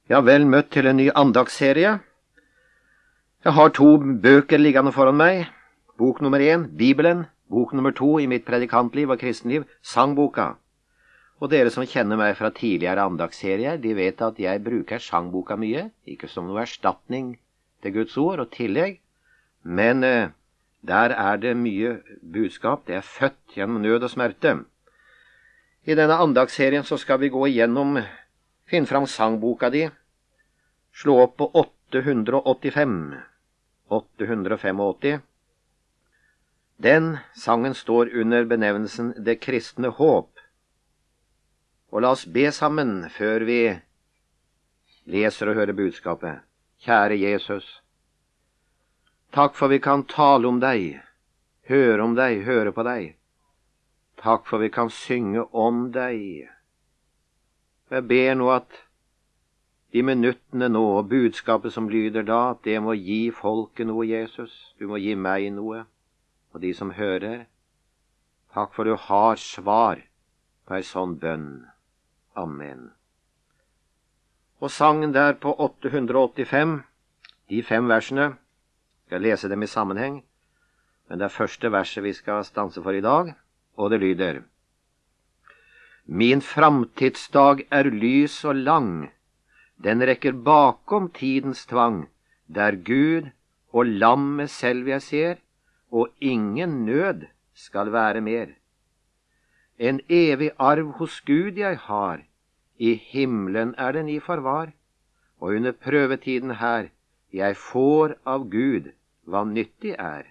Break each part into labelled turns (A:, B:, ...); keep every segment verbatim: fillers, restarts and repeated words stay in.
A: Ja, vel møtt til en ny andagsserie. Jeg har to bøker liggende foran meg. Bok nummer én, Bibelen. Bok nummer to i mitt predikantliv og kristenliv, Sangboka. Og dere som kjenner meg fra tidligere andagsserier, de vet at jeg bruker sangboka mye, ikke som noe erstatning til Guds ord og tillegg, men eh, der er det mye budskap. Det er født gjennom nød og smerte. I denne andagsserien så skal vi gå igjennom, finn fram sangboka di, slå opp på åtte hundre åttifem, åtte hundre åttifem. Den sangen står under benevnelsen Det kristne håp. Og la oss be sammen før vi leser og hører budskapet. Kjære Jesus, takk for vi kan tale om deg, høre om deg, høre på deg. Takk for vi kan synge om deg. Jeg ber nå at de minuttene nå, og budskapet som lyder da, at det må gi folket noe, Jesus. Du må gi meg noe, og de som hører. Takk for du har svar på en sånn bønn. Amen. Og sangen der på åtte hundre åttifem, de fem versene, skal jeg lese dem i sammenheng, men det er første verset vi skal stanse for i dag, og det lyder: Min framtidsdag er lys og lang, den rekker bakom tidens tvang, der Gud og lammet selv jeg ser, og ingen nød skal være mer. En evig arv hos Gud jeg har, i himmelen er den i forvar, og under prøvetiden her, jeg får av Gud hva nyttig er.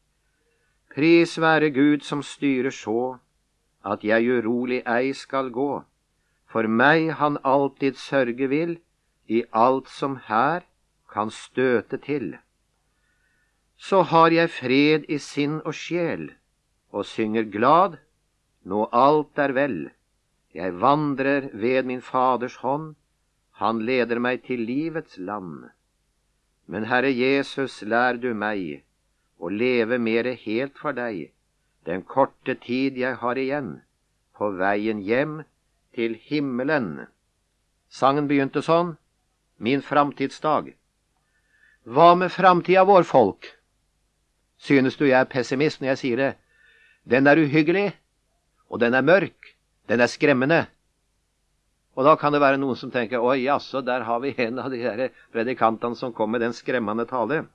A: Pris være Gud som styrer så, at jeg urolig ei skal gå, for meg han alltid sørge vil, i alt som her kan støte til. Så har jeg fred i sinn og sjel, og synger glad, nå alt er vel. Jeg vandrer ved min faders hånd, han leder meg til livets land. Men Herre Jesus, lær du meg, å leve mere helt for deg, den korte tid jeg har igjen, på veien hjem til himmelen. Sangen begynte sånn: Min framtidsdag. Hva med framtida vår, folk? Synes du jeg er pessimist når jeg sier det? Den er uhyggelig, og den er mørk, den er skremmende. Og da kan det være noen som tenker: oi, jaså, der har vi en av de der predikantene som kom med den skremmende tale.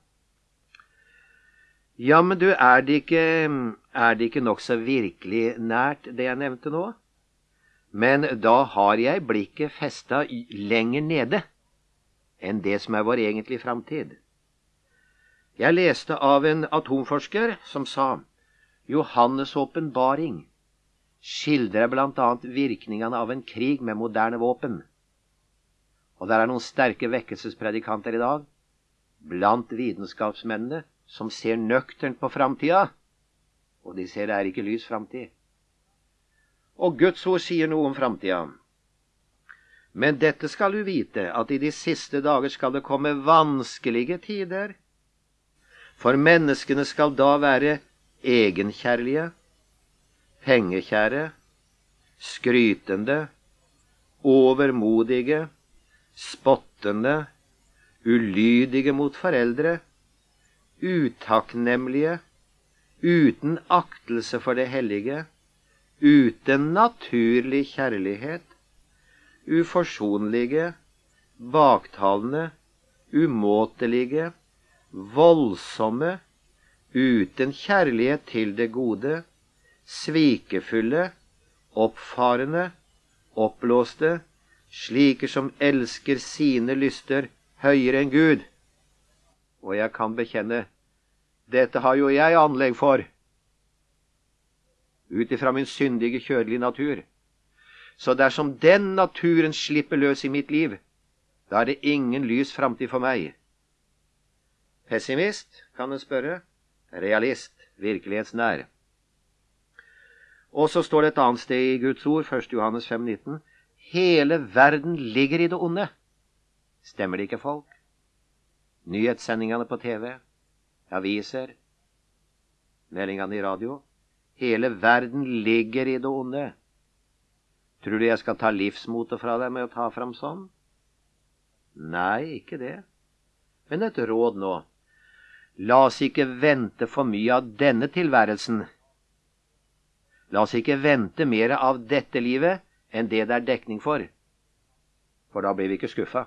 A: Ja, men du, er det ikke, er det ikke nok så virkelig nært det jeg nevnte nå? Men da har jeg blikket festet lenger nede enn det som er vår egentlige framtid. Jeg leste av en atomforsker som sa: Johannes' åpenbaring skildrer blant annet virkningene av en krig med moderne våpen. Og der er noen sterke vekkelsespredikanter i dag, blant vitenskapsmennene, som ser nøkternt på framtida, og de ser det er ikke lys framtid. Og Guds ord sier noe om framtida. Men dette skal du vite, at i de siste dager skal det komme vanskelige tider. For menneskene skal da være egenkjærlige, pengekjære, skrytende, overmodige, spottende, ulydige mot foreldre, utakknemlige, uten aktelse for det hellige, uten naturlig kjærlighet, uforsonlige, baktalende, umåtelige, voldsomme, uten kjærlighet til det gode, svikefulle, oppfarende, oppblåste, slike som elsker sine lyster høyere enn Gud. Og jeg kan bekjenne, dette har jo jeg anlegg for, ut ifra min syndige, kjødelige natur. Så dersom den naturen slipper løs i mitt liv, da er det ingen lys framtid for meg. Pessimist, kan en spørre. Realist, virkelighetsnær. Og så står det et annet sted i Guds ord, første Johannes fem nitten, hele verden ligger i det onde. Stemmer det ikke, folk? Nyhetssendingene på T V, aviser, meldingene i radio. Hele verden ligger i det onde. Tror du jeg skal ta livsmotet fra deg med å ta fram sånn? Nei, ikke det. Men et råd nå. La oss ikke vente for mye av denne tilværelsen. La oss ikke vente mer av dette livet enn det det er dekning for. For da blir vi ikke skuffa.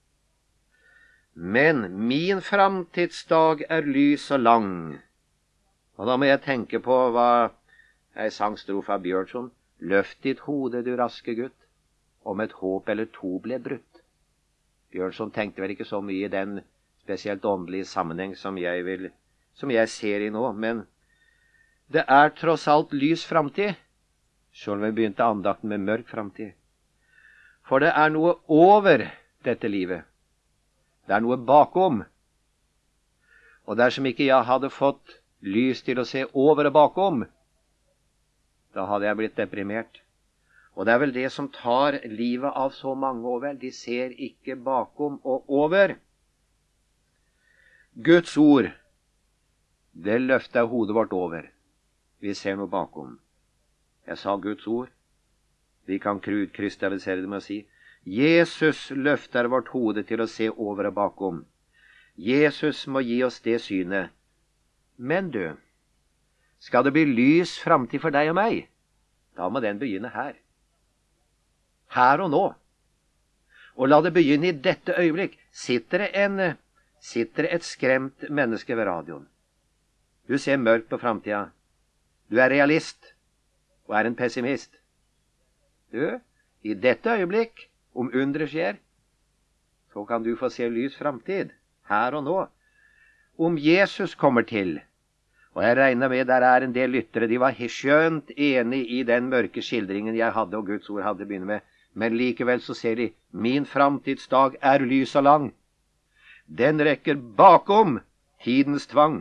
A: Men min framtidsdag er lys og lang. Og da må jeg tenke på hva ei sangstrofe av Bjørnson. Løft ditt hode, du raske gutt, om et håp eller to ble brutt. Bjørnson tenkte vel ikke så mye i den spesielt åndelige sammenheng som jeg, vil, som jeg ser i nå, men det er tross alt lys framtid, selv om vi begynte andakten med mørk framtid. For det er noe over dette livet. Det er noe bakom. Og dersom ikke jeg hadde fått lys til å se over og bakom, da hadde jeg blitt deprimert. Og det er vel det som tar livet av så mange over. De ser ikke bakom og over. Guds ord, det løfter hodet vårt over. Vi ser noe bakom. Jeg sa Guds ord. Vi kan krystallisere det med å si Jesus løfter vårt hode til å se over og bakom. Jesus må gi oss det synet. Men du, skal det bli lys framtid for deg og meg, da må den begynne her. Her og nå. Og la det begynne i dette øyeblikk. Sitter det, en, sitter det et skremt menneske ved radioen. Du ser mørkt på framtida. Du er realist og er en pessimist. Du, i dette øyeblikk, om undre skjer, så kan du få se lys framtid, her og nå. Om Jesus kommer til, og jeg regner med der er en del lyttere, de var skjønt enig i den mørke skildringen jeg hadde og Guds ord hadde begynner med, men likevel så ser de, min framtidsdag er lys og lang. Den rekker bakom tidens tvang.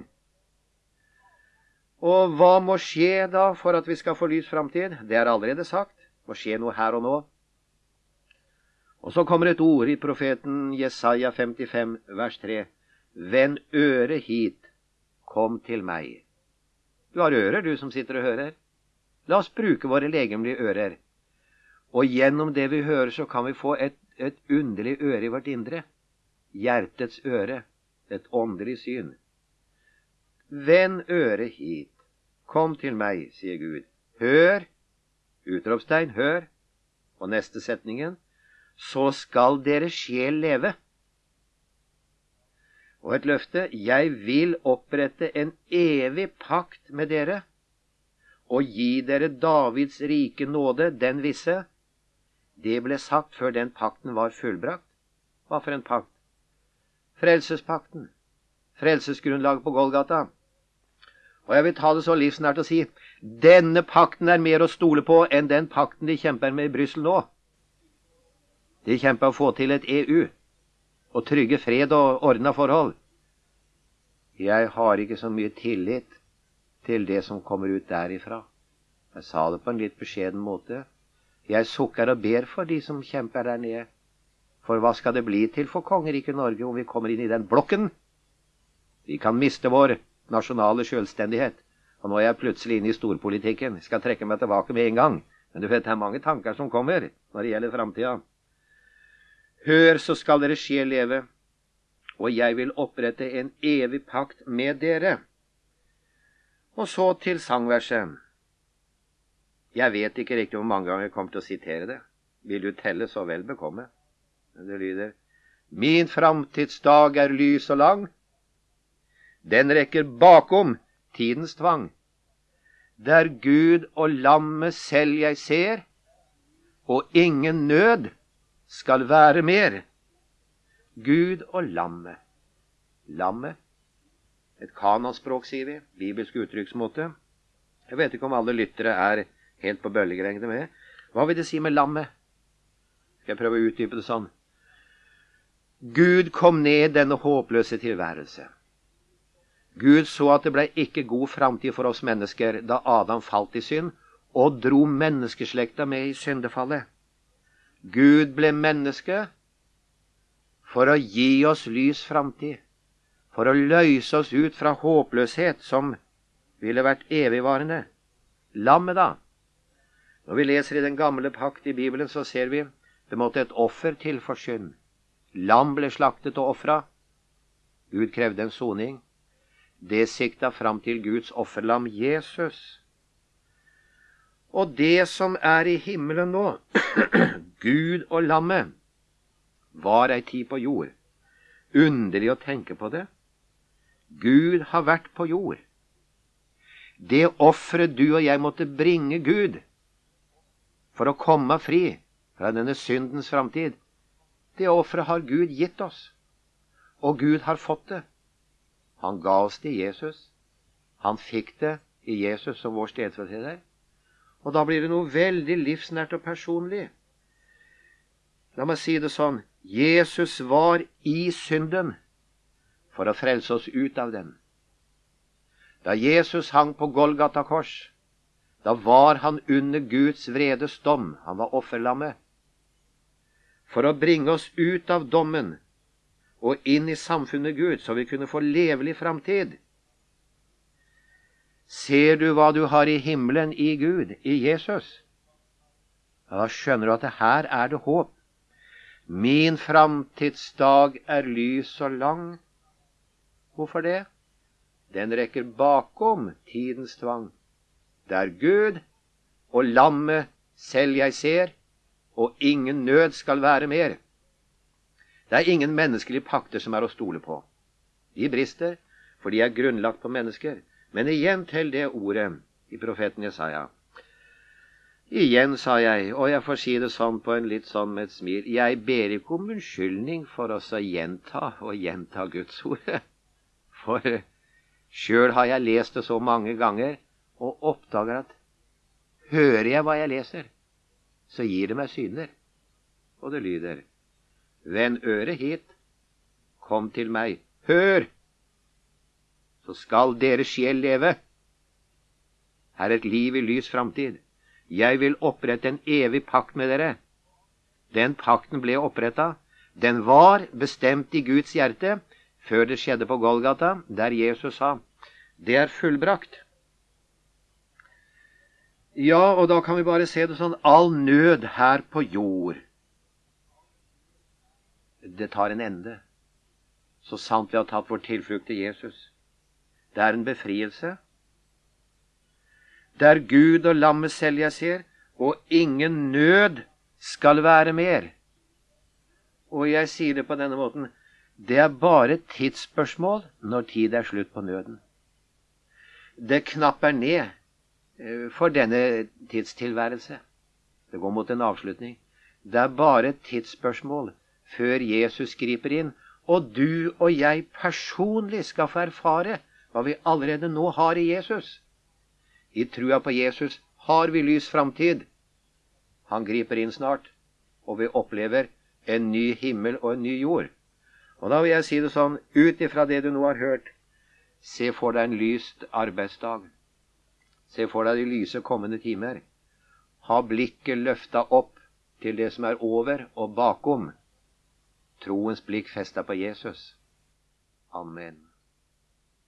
A: Og hva må skje da for at vi skal få lys framtid? Det er allerede sagt. Det må skje noe her og nå. Og så kommer et ord i profeten Jesaja femtifem, vers tre. Vend øret hit, kom til meg. Du har ører, du som sitter og hører. La oss bruke våre legemlige ører. Og gjennom det vi hører, så kan vi få et, et underlig øre i vårt indre. Hjertets øre, et åndelig syn. Vend øret hit, kom til meg, sier Gud. Hør, utropstegn, hør. Og neste setningen, så skal deres sjel leve. Og et løfte, jeg vil opprette en evig pakt med dere, og gi dere Davids rike nåde, den visse. Det ble sagt før den pakten var fullbrakt. Hva for en pakt? Frelsespakten. Frelsesgrunnlag på Golgata. Og jeg vil ta det så livsnært å si, denne pakten er mer å stole på enn den pakten de kjemper med i Bryssel nå. De kjemper å få til et E U, og trygge fred og ordna forhold. Jeg har ikke så mye tillit til det som kommer ut derifra. Jeg sa det på en litt beskjeden måte. Jeg sukker og ber for de som kjemper der nede. For hva skal det bli til for kongeriket Norge om vi kommer inn i den blokken? Vi kan miste vår nasjonale selvstendighet. Og nå er jeg plutselig inne i storpolitikken. Jeg skal trekke meg tilbake med en gang. Men du vet, det er mange tanker som kommer når det gjelder framtida. Hør, så skal dere sjel leve, og jeg vil opprette en evig pakt med dere. Og så til sangverset. Jeg vet ikke riktig hvor mange ganger jeg kommer til å sitere det. Vil du telle, så vel bekomme. Det lyder, min framtidsdag er lys og lang. Den rekker bakom tidens tvang. Der Gud og lammet selv jeg ser, og ingen nød skal være mer. Gud og lammet. Lammet. Et kanonspråk, sier vi. Bibelsk uttrykksmåte. Jeg vet ikke om alle lyttere er helt på bølgelengde med. Hva vil det si med lammet? Skal jeg prøve å utdype det sånn? Gud kom ned denne håpløse tilværelse. Gud så at det ble ikke god framtid for oss mennesker da Adam falt i synd, og dro menneskeslekta med i syndefallet. Gud ble menneske for å gi oss lys framtid, for å løse oss ut fra håpløshet som ville vært evigvarende. Lammet da. Når vi leser i den gamle pakt i Bibelen, så ser vi det måtte et offer til for synd. Lam ble slaktet og offra. Gud krevde en soning. Det sikta fram til Guds offerlam Jesus. Og det som er i himmelen nå, Gud og lammet, var ei tid på jord. Underlig å tenke på det. Gud har vært på jord. Det offeret du og jeg måtte bringe Gud for å komme fri fra denne syndens framtid, det offeret har Gud gitt oss. Og Gud har fått det. Han ga oss det i Jesus. Han fikk det i Jesus som vår stedfortreder. Og da blir det noe veldig livsnært og personlig. La meg si det sånn. Jesus var i synden for å frelse oss ut av den. Da Jesus hang på Golgata kors, da var han under Guds vredes dom. Han var offerlammet. For å bringe oss ut av dommen og inn i samfunnet Gud, så vi kunne få levelig framtid. Ser du hva du har i himmelen i Gud, i Jesus? Ja, da skjønner du at det her er det håp. Min framtidsdag er lys og lang. Hvorfor det? Den rekker bakom tidens tvang. Det er Gud og lammet selv jeg ser, og ingen nød skal være mer. Det er ingen menneskelige pakter som er å stole på. De brister, for de er grunnlagt på mennesker. Men igjen til det ordet i profeten Jesaja. Igjen, sa jeg, og jeg får si det sånn på en litt sånn med et smil, jeg ber ikke om unnskyldning for oss å gjenta og gjenta Guds ord. For selv har jeg lest det så mange ganger, og oppdager at hører jeg hva jeg leser, så gir det meg syner. Og det lyder: Vend øret hit, kom til meg, hør, så skal deres sjel leve. Her er et liv i lys framtid. Jeg vil opprette en evig pakt med dere. Den pakten ble opprettet. Den var bestemt i Guds hjerte før det skjedde på Golgata, der Jesus sa, det er fullbrakt. Ja, og da kan vi bare se det sånn, all nød her på jord, det tar en ende. Så sant vi har tatt vår tilflukt til Jesus. Det er en befrielse. Det er Gud og lammet selv jeg ser, og ingen nød skal være mer. Og jeg sier det på denne måten, det er bare et tidsspørsmål når tid er slutt på nøden. Det knapper ned for denne tidstilværelse. Det går mot en avslutning. Det er bare et tidsspørsmål før Jesus griper inn, og du og jeg personlig skal få erfare hva vi allerede nå har i Jesus. I trua på Jesus har vi lys framtid. Han griper inn snart, og vi opplever en ny himmel og en ny jord. Og da vil jeg si det sånn, ut ifra det du nå har hørt, se for deg en lyst arbeidsdag. Se for deg de lyse kommende timer. Ha blikket løftet opp til det som er over og bakom. Troens blikk festet på Jesus. Amen.